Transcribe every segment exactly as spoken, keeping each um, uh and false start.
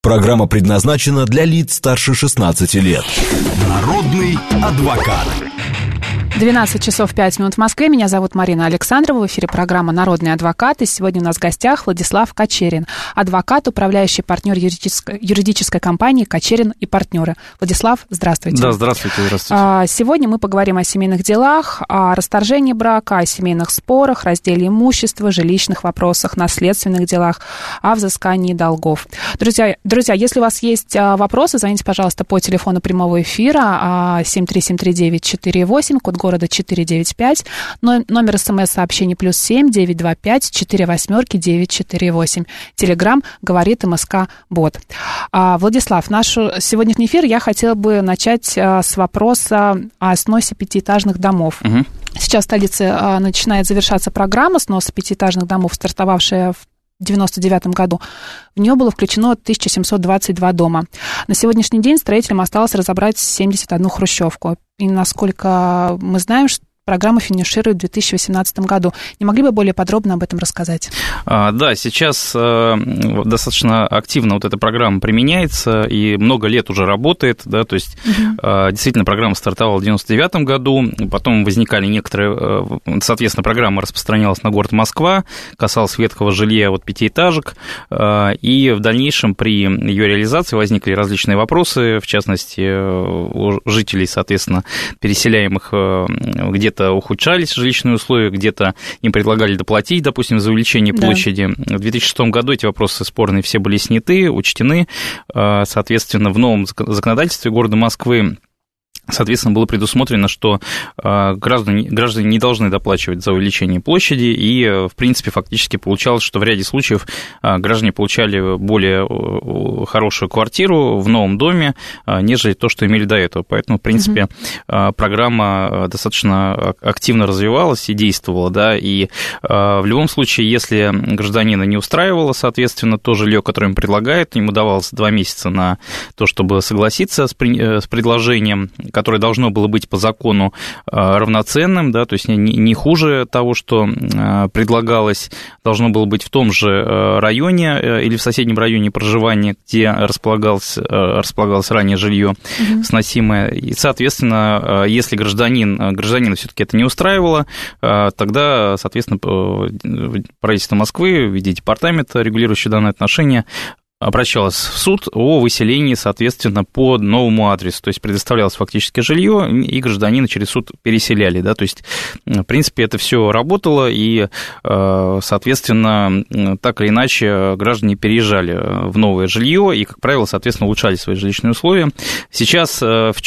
Программа предназначена для лиц старше шестнадцати лет. Народный адвокат. двенадцать часов пять минут в Москве. Меня зовут Марина Александрова. В эфире программа «Народный адвокат». И сегодня у нас в гостях Владислав Кочерин, адвокат, управляющий партнер юридической, юридической компании «Кочерин и партнеры». Владислав, здравствуйте. Да, здравствуйте, здравствуйте. Сегодня мы поговорим о семейных делах, о расторжении брака, о семейных спорах, разделе имущества, жилищных вопросах, наследственных делах, о взыскании долгов. Друзья, друзья, если у вас есть вопросы, звоните, пожалуйста, по телефону прямого эфира семь три семь три девять четыре восемь, код города четыре девять пять, номер смс-сообщений плюс семь девять два пять четыре восьмерки девять четыре восемь. Телеграм говорит МСК Бот. Владислав, наш сегодняшний эфир я хотела бы начать с вопроса о сносе пятиэтажных домов. Угу. Сейчас в столице начинает завершаться программа сноса пятиэтажных домов, стартовавшая в девяносто девятом году. В нее было включено тысяча семьсот двадцать два дома. На сегодняшний день строителям осталось разобрать семьдесят одну хрущевку. И насколько мы знаем, что программа финиширует в две тысячи восемнадцатом году. Не могли бы более подробно об этом рассказать? А, да, сейчас а, достаточно активно вот эта программа применяется и много лет уже работает, да, то есть угу. а, действительно программа стартовала в девяносто девятом году, потом возникали некоторые, соответственно, программа распространялась на город Москва, касалась ветхого жилья от пятиэтажек, а, и в дальнейшем при ее реализации возникли различные вопросы, в частности, у жителей, соответственно, переселяемых где-то где-то ухудшались жилищные условия, где-то им предлагали доплатить, допустим, за увеличение да. площади. В две тысячи шестом году эти вопросы спорные все были сняты, учтены. Соответственно, в новом законодательстве города Москвы соответственно, было предусмотрено, что граждане, граждане не должны доплачивать за увеличение площади, и, в принципе, фактически получалось, что в ряде случаев граждане получали более хорошую квартиру в новом доме, нежели то, что имели до этого. Поэтому, в принципе, угу. программа достаточно активно развивалась и действовала, да, и в любом случае, если гражданина не устраивало, соответственно, то жилье, которое им предлагают, ему давалось два месяца на то, чтобы согласиться с предложением, которое должно было быть по закону равноценным, да, то есть не, не хуже того, что предлагалось, должно было быть в том же районе или в соседнем районе проживания, где располагалось, располагалось ранее жилье угу. сносимое. И, соответственно, если гражданин, гражданина все-таки это не устраивало, тогда, соответственно, правительство Москвы в виде департамента, регулирующего данное отношение, обращалась в суд о выселении, соответственно, по новому адресу. То есть предоставлялось фактически жилье, и гражданина через суд переселяли. Да? То есть, в принципе, это все работало, и, соответственно, так или иначе граждане переезжали в новое жилье и, как правило, соответственно, улучшали свои жилищные условия. Сейчас в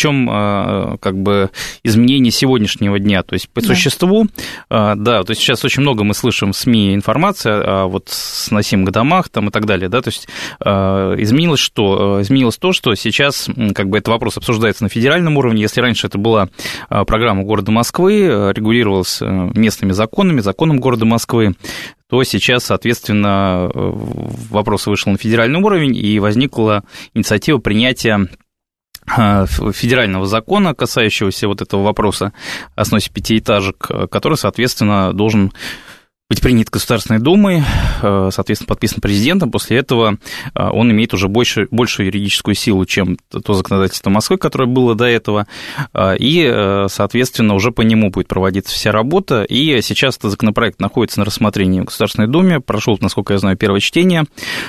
чем как бы изменение сегодняшнего дня? То есть, по да. существу, да, то есть сейчас очень много мы слышим в СМИ информации о вот сносимых домах там, и так далее, да, то есть изменилось что? Изменилось то, что сейчас как бы этот вопрос обсуждается на федеральном уровне. Если раньше это была программа города Москвы, регулировалась местными законами, законом города Москвы, то сейчас, соответственно, вопрос вышел на федеральный уровень, и возникла инициатива принятия федерального закона, касающегося вот этого вопроса о сносе пятиэтажек, который, соответственно, должен быть принят Государственной Думой, соответственно, подписан президентом. После этого он имеет уже больше, большую юридическую силу, чем то законодательство Москвы, которое было до этого, и, соответственно, уже по нему будет проводиться вся работа. И сейчас этот законопроект находится на рассмотрении в Государственной Думе, прошел, насколько я знаю, первое чтение,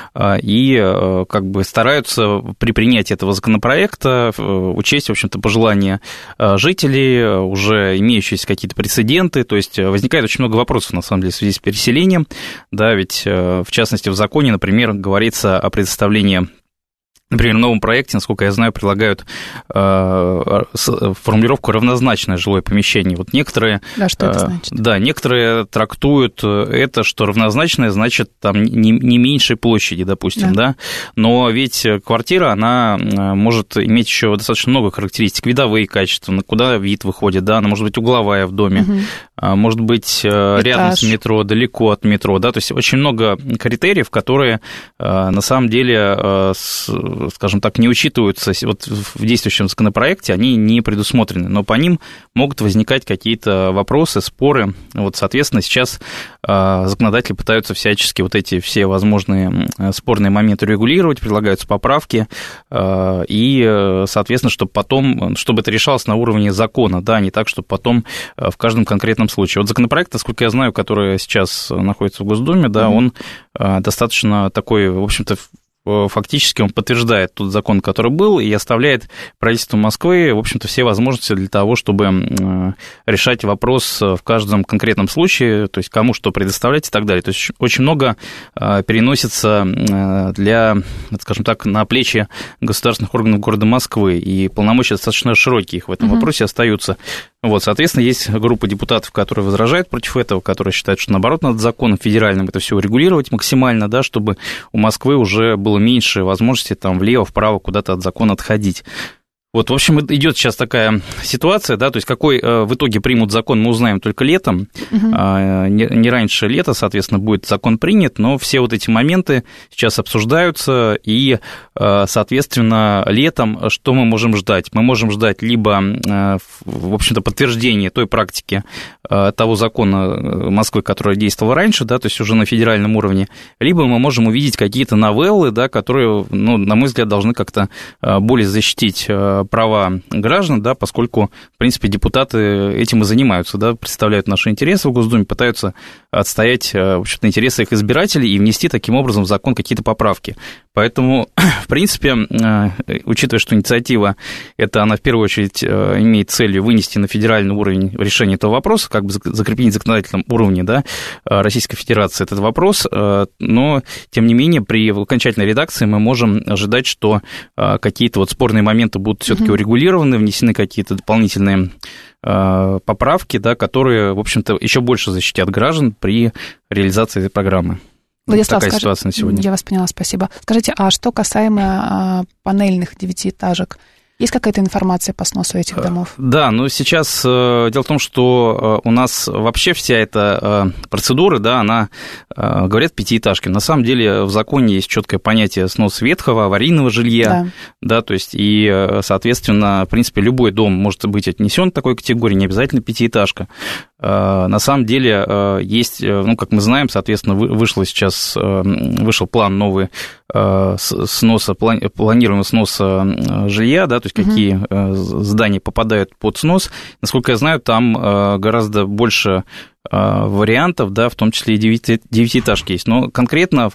и как бы стараются при принятии этого законопроекта учесть, в общем-то, пожелания жителей, уже имеющиеся какие-то прецеденты, то есть возникает очень много вопросов, на самом деле, в связи с переселением, да, ведь, в частности, в законе, например, говорится о предоставлении, например, в новом проекте, насколько я знаю, предлагают э, формулировку «равнозначное жилое помещение». Вот некоторые... Да, что это значит? Э, да, некоторые трактуют это, что равнозначное значит там не, не меньшей площади, допустим, да. да, но ведь квартира, она может иметь еще достаточно много характеристик, видовые качества, куда вид выходит, да, она может быть угловая в доме, угу. может быть Этаж. рядом с метро, далеко от метро, да, то есть очень много критериев, которые на самом деле скажем так, не учитываются вот в действующем законопроекте, они не предусмотрены, но по ним могут возникать какие-то вопросы, споры. Вот, соответственно, сейчас законодатели пытаются всячески вот эти все возможные спорные моменты регулировать, предлагаются поправки, и, соответственно, чтобы потом, чтобы это решалось на уровне закона, да, не так, чтобы потом в каждом конкретном случае. Вот законопроект, насколько я знаю, который сейчас находится в Госдуме, да, mm-hmm. он достаточно такой, в общем-то, фактически он подтверждает тот закон, который был, и оставляет правительству Москвы, в общем-то, все возможности для того, чтобы решать вопрос в каждом конкретном случае, то есть кому что предоставлять и так далее. То есть очень много переносится для, скажем так, на плечи государственных органов города Москвы, и полномочия достаточно широкие в этом uh-huh. вопросе остаются. Вот, соответственно, есть группа депутатов, которые возражают против этого, которые считают, что, наоборот, надо законом федеральным это все урегулировать максимально, да, чтобы у Москвы уже было меньше возможности там влево, вправо куда-то от закона отходить. Вот, в общем, идет сейчас такая ситуация, да, то есть какой в итоге примут закон, мы узнаем только летом, угу. не, не раньше лета, соответственно, будет закон принят, но все вот эти моменты сейчас обсуждаются, и, соответственно, летом что мы можем ждать? Мы можем ждать либо, в общем-то, подтверждение той практики того закона Москвы, который действовал раньше, да, то есть уже на федеральном уровне, либо мы можем увидеть какие-то новеллы, да, которые, ну, на мой взгляд, должны как-то более защитить права граждан, да, поскольку, в принципе, депутаты этим и занимаются, да, представляют наши интересы в Госдуме, пытаются отстоять, в общем-то, интересы их избирателей и внести таким образом в закон какие-то поправки. Поэтому, в принципе, учитывая, что инициатива, это она в первую очередь имеет целью вынести на федеральный уровень решение этого вопроса, как бы закрепить на законодательном уровне, да, Российской Федерации этот вопрос, но, тем не менее, при окончательной редакции мы можем ожидать, что какие-то вот спорные моменты будут все-таки урегулированы, внесены какие-то дополнительные поправки, да, которые, в общем-то, еще больше защитят граждан при реализации этой программы. Владислав, такая скажи, ситуация на сегодня. Я вас поняла, спасибо. Скажите, а что касаемо а, панельных девятиэтажек? Есть какая-то информация по сносу этих домов? Да, ну сейчас э, дело в том, что э, у нас вообще вся эта э, процедура, да, она, э, говорят, пятиэтажки. На самом деле в законе есть четкое понятие сноса ветхого, аварийного жилья, да, да, то есть и, соответственно, в принципе, любой дом может быть отнесен к такой категории, не обязательно пятиэтажка. На самом деле есть, ну, как мы знаем, соответственно, вышло сейчас, вышел план новый сноса, планируемого сноса жилья, да, то есть какие угу. здания попадают под снос. Насколько я знаю, там гораздо больше вариантов, да, в том числе и девятиэтажки есть. Но конкретно,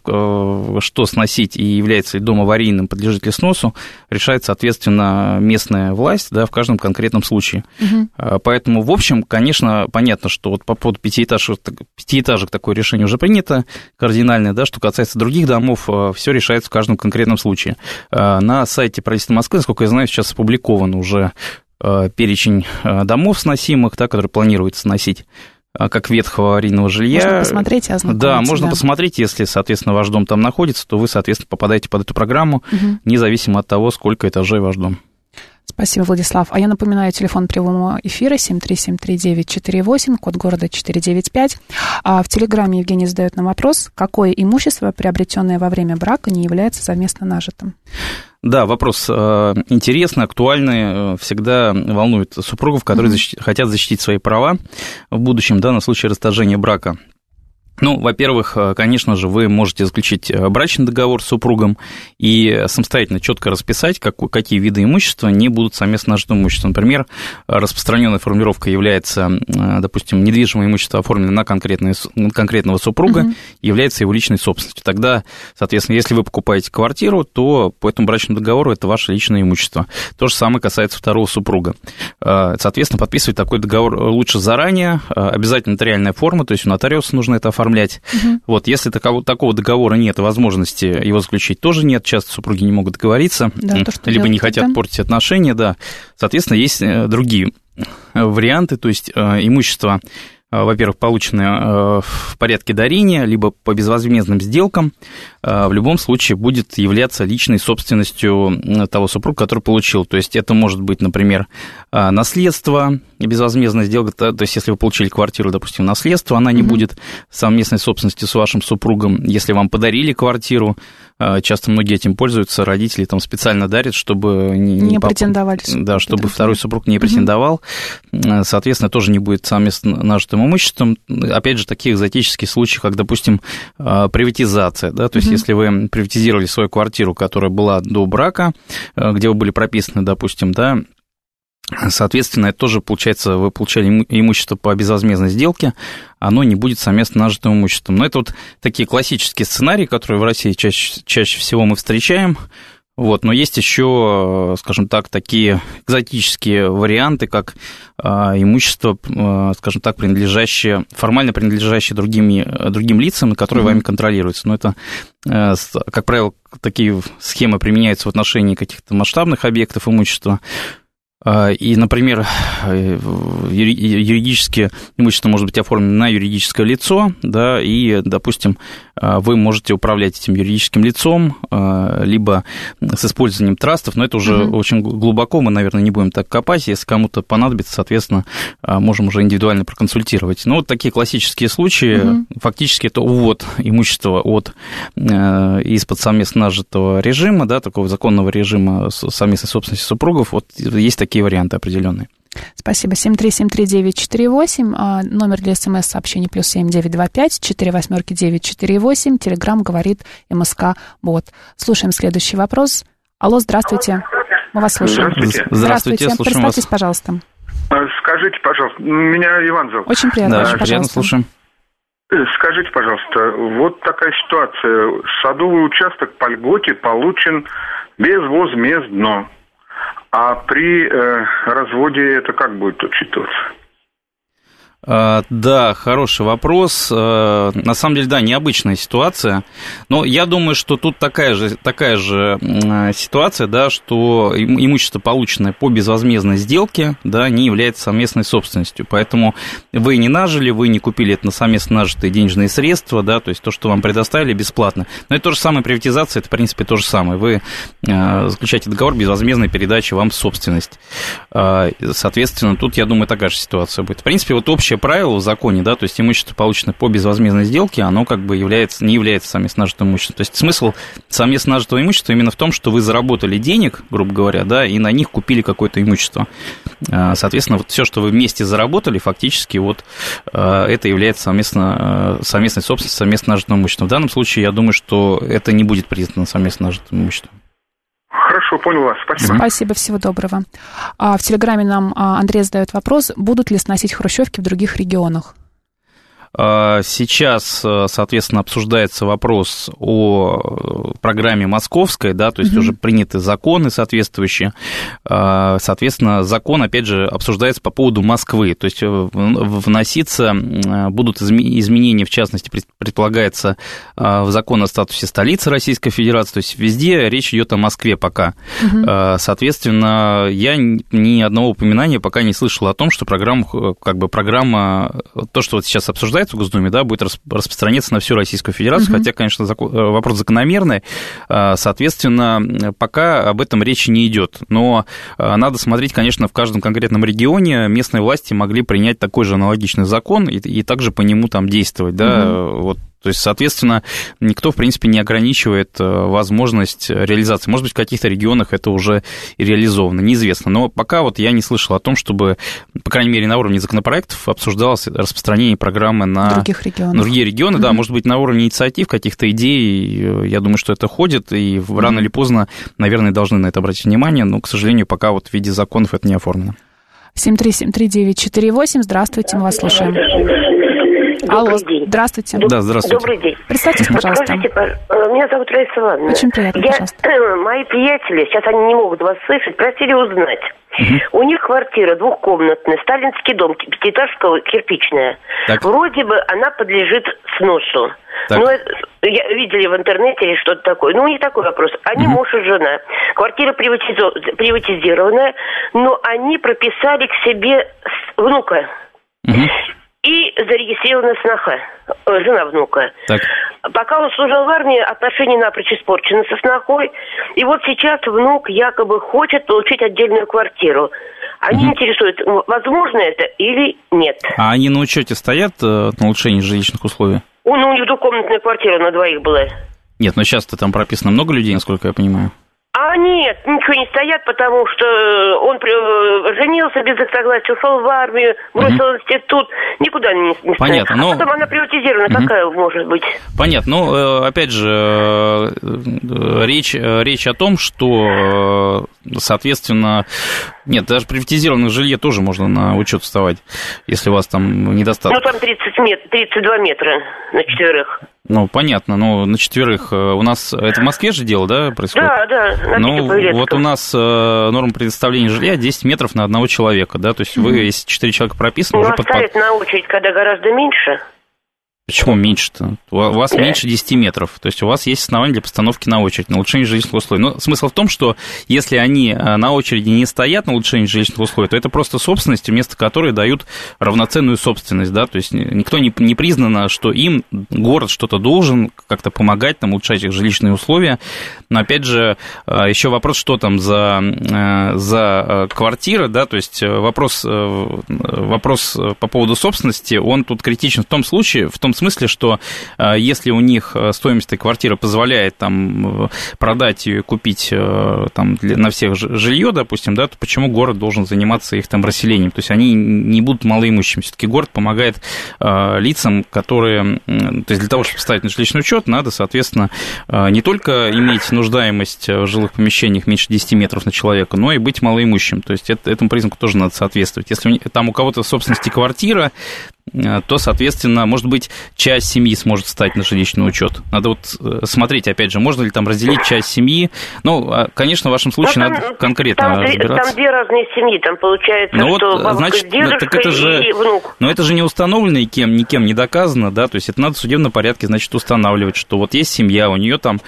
что сносить и является ли дом аварийным, подлежит ли сносу, решает, соответственно, местная власть, да, в каждом конкретном случае. Угу. Поэтому, в общем, конечно, понятно, что вот по поводу пятиэтажек, пятиэтажек такое решение уже принято, кардинальное, да, что касается других домов, все решается в каждом конкретном случае. На сайте правительства Москвы, насколько я знаю, сейчас опубликован уже перечень домов сносимых, да, которые планируется сносить как ветхого аварийного жилья. Можно посмотреть и ознакомиться. Да, можно да. посмотреть, если, соответственно, ваш дом там находится, то вы, соответственно, попадаете под эту программу, угу. независимо от того, сколько этажей ваш дом. Спасибо, Владислав. А я напоминаю, телефон прямого эфира семь три семь три девять четыре восемь, код города четыре девять пять. А в Телеграме Евгений задает нам вопрос, какое имущество, приобретенное во время брака, не является совместно нажитым? Да, вопрос интересный, актуальный, всегда волнует супругов, которые mm-hmm. защит, хотят защитить свои права в будущем, да, на случай расторжения брака. Ну, во-первых, конечно же, вы можете заключить брачный договор с супругом и самостоятельно четко расписать, как, какие виды имущества не будут совместно нажитым имуществом. Например, распространенная формулировка является, допустим, недвижимое имущество оформлено на, на конкретного супруга, uh-huh. является его личной собственностью. Тогда, соответственно, если вы покупаете квартиру, то по этому брачному договору это ваше личное имущество. То же самое касается второго супруга. Соответственно, подписывать такой договор лучше заранее, обязательно нотариальная форма, то есть у нотариуса нужно это оформлять. оформлять. Угу. Вот, если такого, такого договора нет, и возможности его заключить тоже нет, часто супруги не могут договориться, да, то, либо не хотят тогда? портить отношения, да. Соответственно, есть другие варианты, то есть имущество, во-первых, полученное в порядке дарения, либо по безвозмездным сделкам, в любом случае будет являться личной собственностью того супруга, который получил. То есть это может быть, например, наследство, безвозмездная сделка, то есть если вы получили квартиру, допустим, наследство, она не mm-hmm. будет совместной собственностью с вашим супругом. Если вам подарили квартиру, часто многие этим пользуются, родители там специально дарят, чтобы не, не пап... претендовали. Да, чтобы другие. Второй супруг не претендовал. Угу. Соответственно, тоже не будет совместно нажитым имуществом. Опять же, такие экзотические случаи, как, допустим, приватизация. Да? То есть, угу. если вы приватизировали свою квартиру, которая была до брака, где вы были прописаны, допустим, да, соответственно, это тоже, получается, вы получали имущество по безвозмездной сделке, оно не будет совместно нажитым имуществом. Но это вот такие классические сценарии, которые в России чаще, чаще всего мы встречаем. Вот. Но есть еще, скажем так, такие экзотические варианты, как имущество, скажем так, принадлежащее, формально принадлежащее другими, другим лицам, которые mm-hmm. вами контролируются. Но это, как правило, такие схемы применяются в отношении каких-то масштабных объектов имущества. И, например, юридическое имущество может быть оформлено на юридическое лицо, да, и, допустим, вы можете управлять этим юридическим лицом, либо с использованием трастов, но это уже mm-hmm. очень глубоко, мы, наверное, не будем так копать, если кому-то понадобится, соответственно, можем уже индивидуально проконсультировать. Но вот такие классические случаи, mm-hmm. фактически это увод имущества от, из-под совместно нажитого режима, да, такого законного режима совместной собственности супругов, вот есть такие варианты определенные. Спасибо. семь три семь три девять четыре восемь, номер для смс-сообщений плюс семь девять два пять четыре восьмерки девять четыре восемь, телеграмм говорит МСК-бот. Слушаем следующий вопрос. Алло, здравствуйте. Мы вас слушаем. Здравствуйте. Здравствуйте. Здравствуйте. Представьтесь, пожалуйста. Скажите, пожалуйста, меня Иван зовут. Очень приятно. Да, очень, приятно, слушаем. Скажите, пожалуйста, вот такая ситуация. Садовый участок по льготе получен безвозмездно. А при э, разводе это как будет учитываться? Да, хороший вопрос. На самом деле, да, необычная ситуация. Но я думаю, что тут такая же, такая же ситуация, да, что имущество, полученное по безвозмездной сделке, да, не является совместной собственностью. Поэтому вы не нажили, вы не купили это на совместно нажитые денежные средства, да, то есть то, что вам предоставили, бесплатно. Но это то же самое, приватизация, это, в принципе, то же самое. Вы заключаете договор безвозмездной передачи вам в собственность. Соответственно, тут, я думаю, такая же ситуация будет. В принципе, вот общая правило в законе, да, то есть имущество, полученное по безвозмездной сделке, оно как бы является, не является совместно нажитым имуществом. То есть смысл совместно нажитого имущества именно в том, что вы заработали денег, грубо говоря, да, и на них купили какое-то имущество. Соответственно, вот все, что вы вместе заработали, фактически вот это является совместно, совместной собственностью, совместно нажитым имуществом. В данном случае, я думаю, что это не будет признано совместно нажитым имуществом. Хорошо, понял вас. Спасибо. Спасибо, всего доброго. В Телеграме нам Андрей задает вопрос, будут ли сносить хрущевки в других регионах? Сейчас, соответственно, обсуждается вопрос о программе московской, да, то есть mm-hmm. уже приняты законы соответствующие. Соответственно, закон, опять же, обсуждается по поводу Москвы, то есть вноситься будут изменения, в частности, предполагается в закон о статусе столицы Российской Федерации, то есть везде речь идет о Москве пока. Mm-hmm. Соответственно, я ни одного упоминания пока не слышал о том, что программа, как бы программа, то, что вот сейчас обсуждается в Госдуме, да, будет распространяться на всю Российскую Федерацию, uh-huh. хотя, конечно, закон, вопрос закономерный, соответственно, пока об этом речи не идет, но надо смотреть, конечно, в каждом конкретном регионе местные власти могли принять такой же аналогичный закон и, и также по нему там действовать, да, uh-huh. вот. То есть, соответственно, никто, в принципе, не ограничивает возможность реализации. Может быть, в каких-то регионах это уже и реализовано, неизвестно. Но пока вот я не слышал о том, чтобы, по крайней мере, на уровне законопроектов обсуждалось распространение программы на других регионах. На другие регионы. Mm-hmm. Да, может быть, на уровне инициатив, каких-то идей, я думаю, что это ходит, и mm-hmm. рано или поздно, наверное, должны на это обратить внимание, но, к сожалению, пока вот в виде законов это не оформлено. семь три семь три девять четыре восемь, здравствуйте, мы вас слушаем. Алло, день. Здравствуйте. Да, здравствуйте. Добрый день. Представьтесь, пожалуйста. Скажите, меня зовут Раиса Ивановна. Очень приятно, Я, пожалуйста. Мои приятели, сейчас они не могут вас слышать, просили узнать. Угу. У них квартира двухкомнатная, сталинский дом, пятиэтажка кирпичная. Так. Вроде бы она подлежит сносу. Так. Ну, я, видели в интернете или что-то такое. Ну, у них такой вопрос. Они угу. муж и жена. Квартира приватизированная, но они прописали к себе внука. Угу. И зарегистрирована сноха, жена внука. Так. Пока он служил в армии, отношения напрочь испорчены со снохой. И вот сейчас внук якобы хочет получить отдельную квартиру. Они угу. интересуют, возможно это или нет. А они на учете стоят на улучшении жилищных условий? Он, у них двухкомнатная квартира на двоих была. Нет, но сейчас-то там прописано много людей, насколько я понимаю. А нет, ничего не стоят, потому что он женился без их согласия, ушел в армию, бросил uh-huh. институт, никуда не, не стоит. Понятно, но... А потом она приватизирована, uh-huh. какая может быть? Понятно, ну, опять же, речь, речь о том, что, соответственно, нет, даже приватизированное жилье тоже можно на учет вставать, если у вас там недостаток. Ну, там тридцать мет... тридцать два метра на четверых. Ну, понятно, но на четверых у нас... Это в Москве же дело, да, происходит? Да, да. Ну, вот у нас норма предоставления жилья десять метров на одного человека, да, то есть mm-hmm. вы, если четыре человека прописаны... Ну, уже оставят под... на очередь, когда гораздо меньше. Почему меньше-то? У вас да. меньше десять метров, то есть у вас есть основания для постановки на очередь, на улучшение жилищных условий. Но смысл в том, что если они на очереди не стоят на улучшение жилищных условий, то это просто собственность, вместо которой дают равноценную собственность, да, то есть никто не, не признано, что им город что-то должен как-то помогать, там, улучшать их жилищные условия. Но, опять же, еще вопрос, что там за, за квартира, да, то есть вопрос, вопрос по поводу собственности, он тут критичен в том случае, в том В смысле, что если у них стоимость этой квартиры позволяет там продать ее и купить там, для, на всех жилье, допустим, да, то почему город должен заниматься их там расселением? То есть они не будут малоимущими. Все-таки город помогает э, лицам, которые... То есть для того, чтобы вставить на жилищный учет, надо, соответственно, э, не только иметь нуждаемость в жилых помещениях меньше десяти метров на человека, но и быть малоимущим. То есть это, этому признаку тоже надо соответствовать. Если там у кого-то в собственности квартира, то, соответственно, может быть, часть семьи сможет встать на жилищный учет. Надо вот смотреть, опять же, можно ли там разделить часть семьи. Ну, конечно, в вашем случае там, надо конкретно там, разбираться. Там две разные семьи, там получается, ну, что вот, бабушка значит, с дедушкой так это же, и внук. Но это же не установлено и кем, никем не доказано, да, то есть это надо в судебном порядке, значит, устанавливать, что вот есть семья, у нее там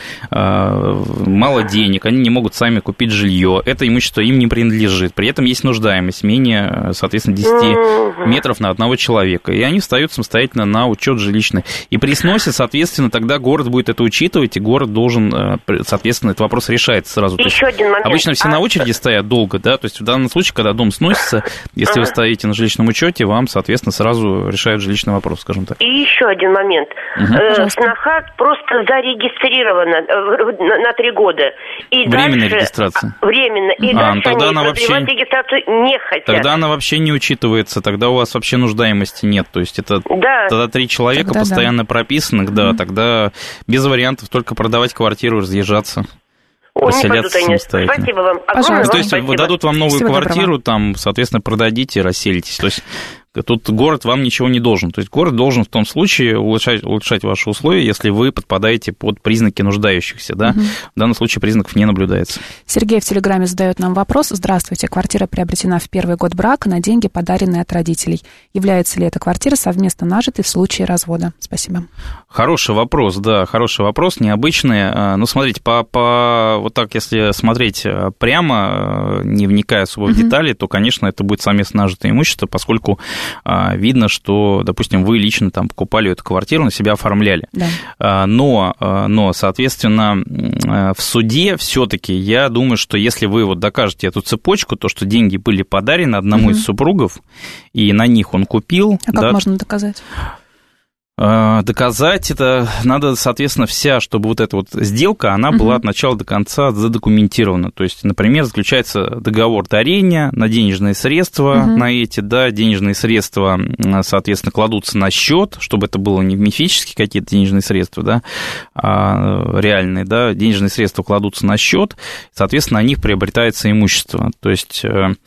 э, мало денег, они не могут сами купить жилье, это имущество им не принадлежит, при этом есть нуждаемость менее, соответственно, десяти mm-hmm. метров на одного человека, и они встают самостоятельно на учет жилищный. И при сносе, соответственно, тогда город будет это учитывать, и город должен, соответственно, этот вопрос решать сразу. Еще один момент. Обычно все а... на очереди стоят долго, да, то есть в данном случае, когда дом сносится, если вы стоите на жилищном учете, вам, соответственно, сразу решают жилищный вопрос, скажем так. И еще один момент. Угу. Э, сноха просто зарегистрирована на, на три года. И временная дальше... регистрация. Временно. И а, дальше тогда они она вообще... регистрацию не хотят. Тогда она вообще не учитывается, тогда у вас вообще нуждаемости нет. То есть это да. тогда три человека тогда постоянно да. прописанных, да, угу. тогда без вариантов только продавать квартиру, разъезжаться. О, расселяться самостоятельно. Спасибо вам. Пожалуйста. То есть спасибо. Дадут вам новую Всего квартиру, доброго. Там, соответственно, продадите, расселитесь. То есть тут город вам ничего не должен. То есть город должен в том случае улучшать, улучшать ваши условия, если вы подпадаете под признаки нуждающихся. Да? Угу. В данном случае признаков не наблюдается. Сергей в Телеграме задает нам вопрос. Здравствуйте. Квартира приобретена в первый год брака на деньги, подаренные от родителей. Является ли эта квартира совместно нажитой в случае развода? Спасибо. Хороший вопрос, да, хороший вопрос, необычный. Ну, смотрите, по, по, вот так, если смотреть прямо, не вникая особо в угу. детали, то, конечно, это будет совместно нажитое имущество, поскольку видно, что, допустим, вы лично там покупали эту квартиру, на себя оформляли. Да. Но, но, соответственно, в суде все-таки я думаю, что если вы вот докажете эту цепочку, то, что деньги были подарены одному угу. из супругов, и на них он купил... А да, как можно доказать? Доказать это надо, соответственно, вся, чтобы вот эта вот сделка, она uh-huh. была от начала до конца задокументирована. То есть, например, заключается договор дарения на денежные средства, uh-huh. на эти, да, денежные средства, соответственно, кладутся на счет, чтобы это было не мифические какие-то денежные средства, да, а реальные, да, денежные средства кладутся на счет, соответственно, на них приобретается имущество. То есть...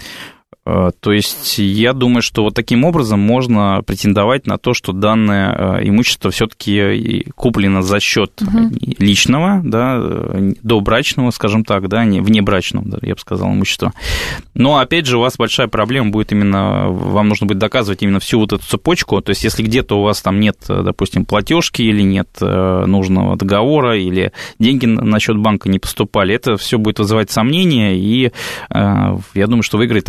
То есть я думаю, что вот таким образом можно претендовать на то, что данное имущество все-таки куплено за счет угу. личного, да, добрачного, скажем так, да, не внебрачного, да, я бы сказал, имущества. Но опять же у вас большая проблема будет именно, вам нужно будет доказывать именно всю вот эту цепочку. То есть если где-то у вас там нет, допустим, платежки или нет нужного договора, или деньги на счет банка не поступали, это все будет вызывать сомнения, и я думаю, что выиграть такое дело будет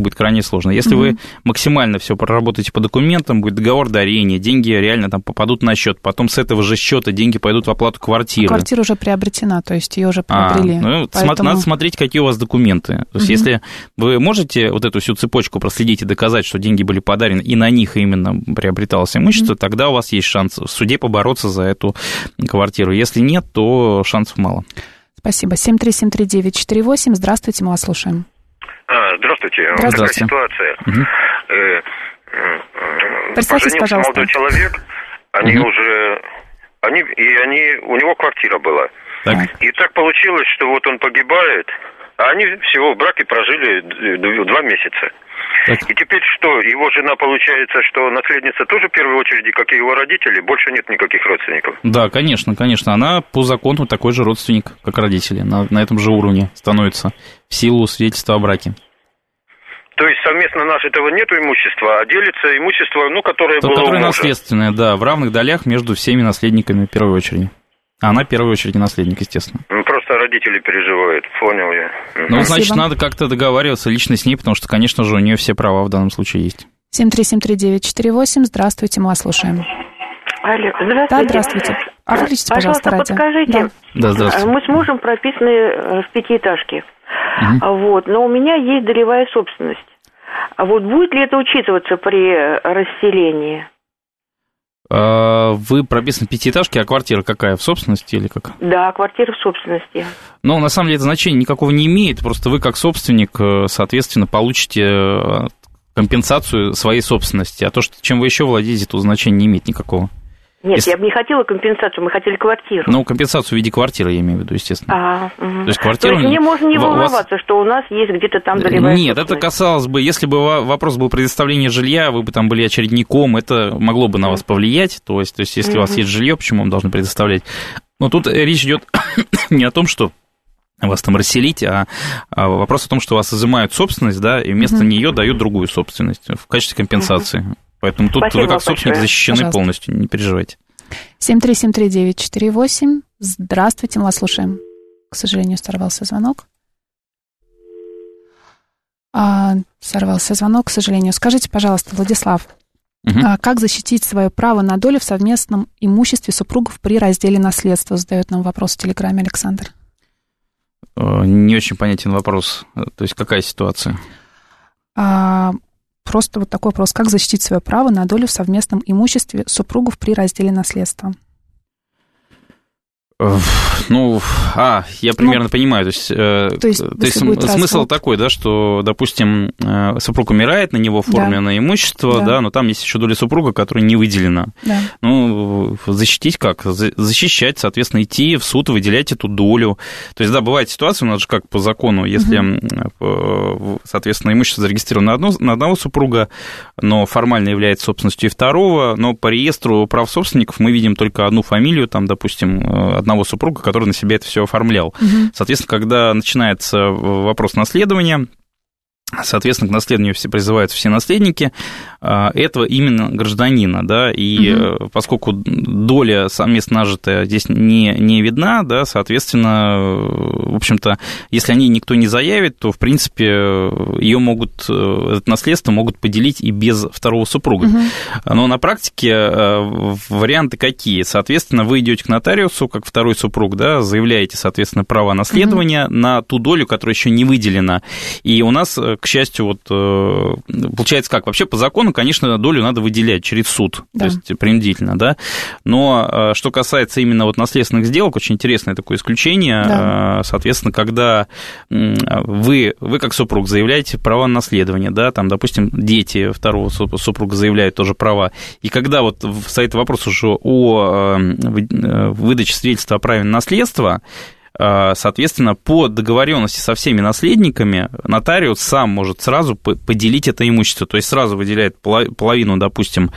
будет крайне сложно. Если mm-hmm. вы максимально все проработаете по документам, будет договор дарения, деньги реально там попадут на счет, потом с этого же счета деньги пойдут в оплату квартиры. Квартира уже приобретена, то есть ее уже приобрели. А, ну, поэтому... Надо смотреть, какие у вас документы. То есть mm-hmm. если вы можете вот эту всю цепочку проследить и доказать, что деньги были подарены, и на них именно приобреталось имущество, mm-hmm. тогда у вас есть шанс в суде побороться за эту квартиру. Если нет, то шансов мало. Спасибо. семь три семь три девять четыре восемь. Здравствуйте, мы вас слушаем. А, здравствуйте. Здравствуйте. Вот такая ситуация. Угу. Представьтесь, поженился пожалуйста. молодой человек, они угу. уже... Они, и они, у него квартира была. Так. И так получилось, что вот он погибает, а они всего в браке прожили два месяца. Так. И теперь что? Его жена, получается, что наследница тоже в первую очередь, как и его родители, больше нет никаких родственников? Да, конечно, конечно. Она по закону такой же родственник, как родители. На, на этом же уровне становится в силу свидетельства о браке. То есть совместно нажитого нету имущества, а делится имущество, ну, которое То, было которое у мужа. наследственное, да, в равных долях между всеми наследниками в первую очередь. А она в первую очередь наследник, естественно. Ну, просто родители переживают, понял я. Ну, значит, надо как-то договариваться лично с ней, потому что, конечно же, у нее все права в данном случае есть. семь три семь три девять четыре восемь. Здравствуйте, мы вас слушаем. Алло, здравствуйте. Да, здравствуйте. А выключите, пожалуйста, пожалуйста, радио. подскажите. Да. Да, здравствуйте. Мы с мужем прописаны в пятиэтажке. Угу. Вот, но у меня есть долевая собственность. А вот будет ли это учитываться при расселении? Вы прописаны в пятиэтажке, а квартира какая, в собственности или как? Да, квартира в собственности. Ну, на самом деле, это значения никакого не имеет, просто вы как собственник, соответственно, получите компенсацию своей собственности, а то, что, чем вы еще владеете, то значения не имеет никакого. Нет, Если... я бы не хотела компенсацию, мы хотели квартиру. Ну, компенсацию в виде квартиры, я имею в виду, естественно. А, угу. То есть квартиру... То есть мне можно не волноваться, вас... что у нас есть где-то там долевая Нет, собственность. это касалось бы, если бы вопрос был предоставления жилья, вы бы там были очередником, это могло бы на вас повлиять, то есть, то есть если угу. у вас есть жилье, почему вам должны предоставлять? Но тут речь идет не о том, что вас там расселить, а, а вопрос о том, что вас изымают собственность, да, и вместо угу. нее дают другую собственность в качестве компенсации. Угу. Поэтому тут Спасибо вы как собственник большое. защищены Пожалуйста. полностью, не переживайте. семь три семь три девять четыре восемь. Здравствуйте, мы вас слушаем. К сожалению, сорвался звонок. А, сорвался звонок, к сожалению. Скажите, пожалуйста, Владислав, угу. а как защитить свое право на долю в совместном имуществе супругов при разделе наследства? Задает нам вопрос в Телеграме Александр. Не очень понятен вопрос. То есть какая ситуация? А... Просто вот такой вопрос. Как защитить свое право на долю в совместном имуществе супругов при разделе наследства? Ну, а, я примерно ну, то есть, то есть, то есть смысл развод. такой, да, что, допустим, супруг умирает, на него оформлено да. имущество, да. да, но там есть еще доля супруга, которая не выделена. Да. Ну, защитить как? Защищать, соответственно, идти в суд, выделять эту долю. То есть, да, бывает ситуация, у нас же как по закону, если, угу. соответственно, имущество зарегистрировано на, одно, на одного супруга, но формально является собственностью и второго, но по реестру прав собственников мы видим только одну фамилию, там, допустим, одного одного супруга, который на себя это все оформлял. Угу. Соответственно, когда начинается вопрос наследования, соответственно, к наследованию все призываются все наследники этого именно гражданина, да, и угу. поскольку доля совместно нажитая здесь не, не видна, да, соответственно, в общем-то, если о ней никто не заявит, то, в принципе, ее могут, это наследство могут поделить и без второго супруга. Угу. Но на практике варианты какие? Соответственно, вы идете к нотариусу, как второй супруг, да, заявляете, соответственно, право наследования угу. на ту долю, которая еще не выделена. И у нас, к счастью, вот получается как? Вообще по закону, конечно, долю надо выделять через суд, да. то есть принудительно, да. Но что касается именно вот наследственных сделок, очень интересное такое исключение. Да. Соответственно, когда вы, вы как супруг заявляете права на наследование, да, там, допустим, дети второго супруга заявляют тоже права, и когда вот стоит вопрос уже о выдаче свидетельства о праве на наследство, соответственно, по договоренности со всеми наследниками нотариус сам может сразу поделить это имущество, то есть сразу выделяет половину, допустим,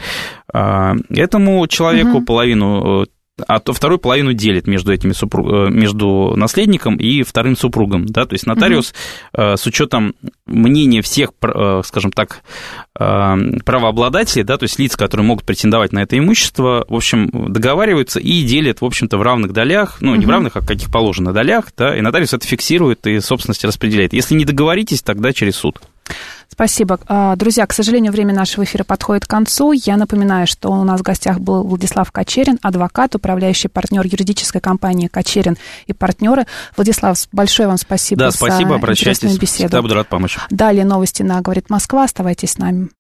этому человеку, угу. половину, а то вторую половину делит между этими супруг... между наследником и вторым супругом, да, то есть нотариус угу. с учетом мнения всех, скажем так, правообладателей, да, то есть лиц, которые могут претендовать на это имущество, в общем, договариваются и делят, в общем-то, в равных долях, ну, не угу. в равных, а каких положено долях, да, и нотариус это фиксирует и собственность распределяет. Если не договоритесь, тогда через суд. Спасибо. Друзья, к сожалению, время нашего эфира подходит к концу. Я напоминаю, что у нас в гостях был Владислав Кочерин, адвокат, управляющий партнер юридической компании «Кочерин и партнеры». Владислав, большое вам спасибо, да, за спасибо, интересную беседу. Всегда буду рад помочь. Далее новости на «Говорит Москва». Оставайтесь с нами.